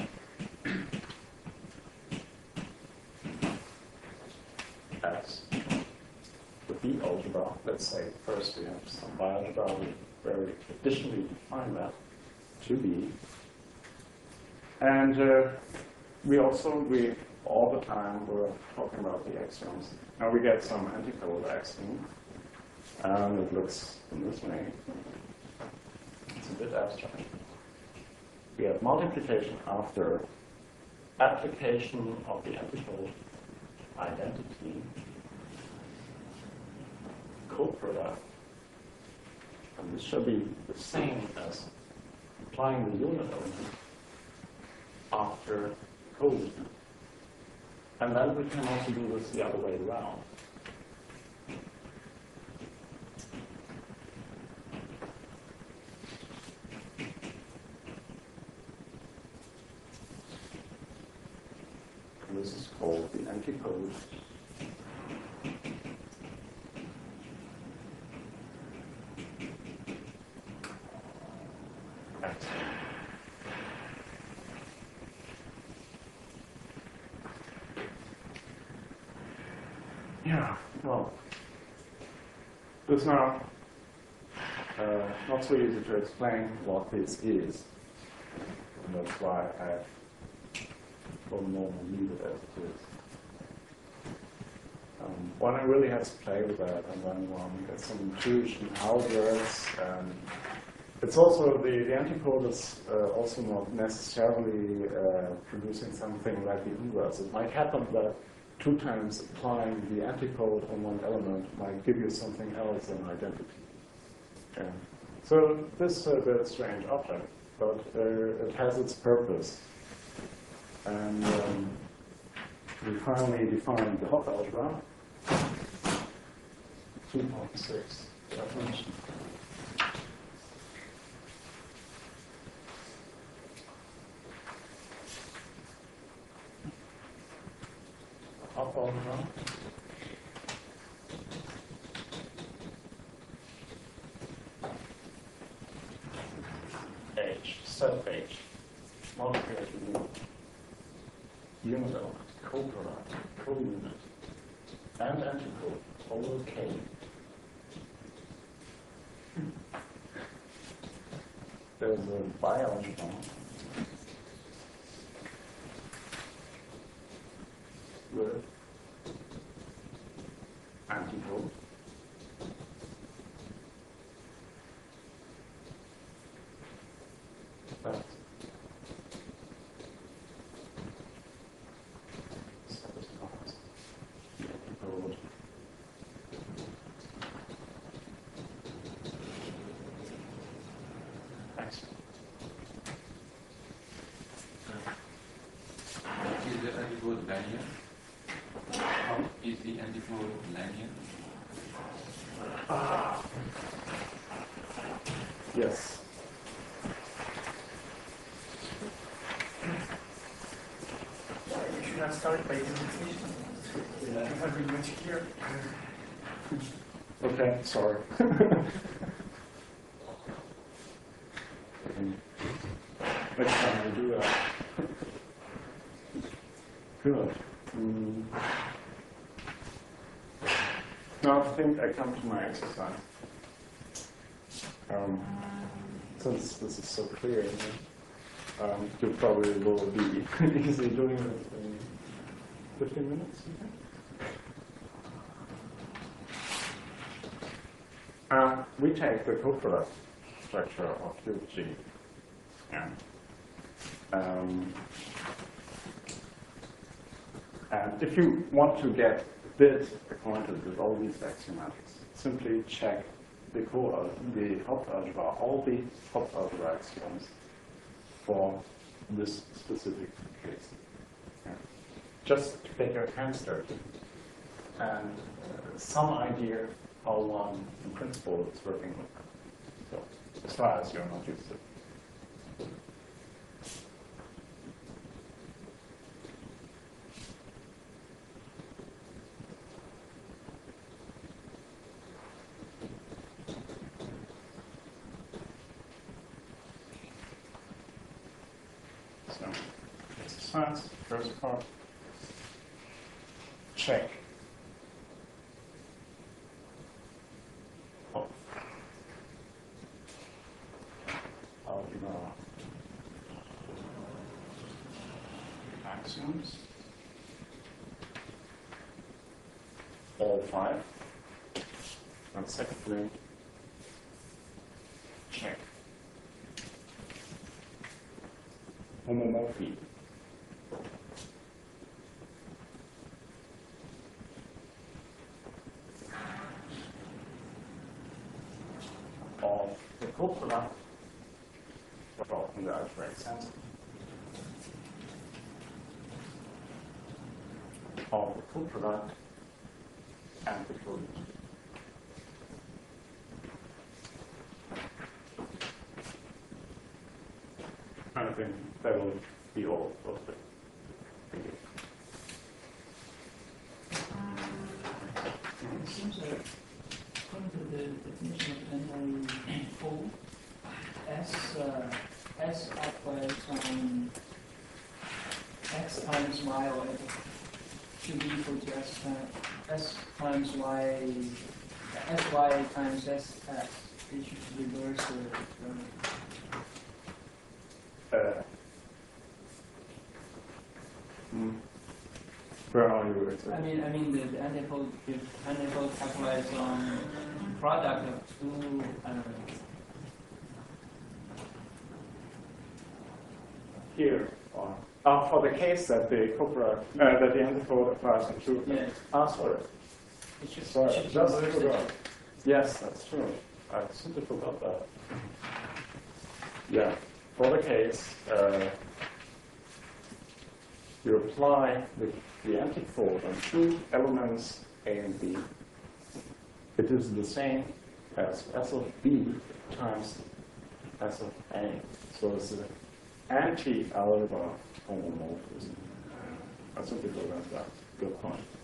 As the B algebra, let's say first we have some bi-algebra, we very additionally define that to be. And we all the time we're talking about the axioms. Now we get some antipode axiom, and it looks in this way. It's a bit abstract. We have multiplication after application of the antipode identity, co-product, and this shall be the same as applying the unit element after co-unit. And then we can also do this the other way around. And this is called the antipode. Yeah, well, it's now not so easy to explain what this is. And that's why I will normally leave it as it is. One really has to play with that, and then one gets some intuition how it works. And it's also, the antipode is also not necessarily producing something like the inverse. It might happen that 2 times applying the antipode on one element might give you something else than identity. Yeah. So this is a bit strange object, but it has its purpose. And we finally defined the Hopf algebra. 2.6 definition. Hopf algebra. H, self H, multiplied with unit element, co-product, co-unit, and antipode, all K. There's a biology bond with antipode. That's satisfies the antipode. Excellent. Is the antipode linear? Is the antipode linear? Yes. We should have started by invitation. It has been much clearer. Okay, sorry. Next time we do that. Good. Now I think I come to my exercise. Since this is so clear, you probably will be easily doing it in 15 minutes. We take the coproduct structure of UG, and if you want to get a bit acquainted with all these axiomatic, simply check the Hopf algebra, all the Hopf algebra axioms for this specific case. Just to get your hands dirty and some idea how one, in principle, is working with them. So, as far as you're not used to it. So, exercise, first part, check. Algebra axioms, all 5, and secondly, check homomorphy. Of the coproduct, well, in the algebraic sense, of the coproduct and the product. I think that will be all of it. Thank you. It seems like, according to the definition of antipode, S applies on x times y, or should be equal to s times y, sy times ss. It should reverse Where are you? I mean the antipode, if antipode applies on product of two Here, or for the case that the coproduct, that the antipode applies to two. Yes. Sorry. it should, Sorry, should just reverse forgot. it. Yes, that's true. I simply forgot that. Yeah, for the case, you apply the antipode on two elements A and B. It is the same as S of B times S of A. So it's an anti-algebra homomorphism. I simply forgot that. Good point.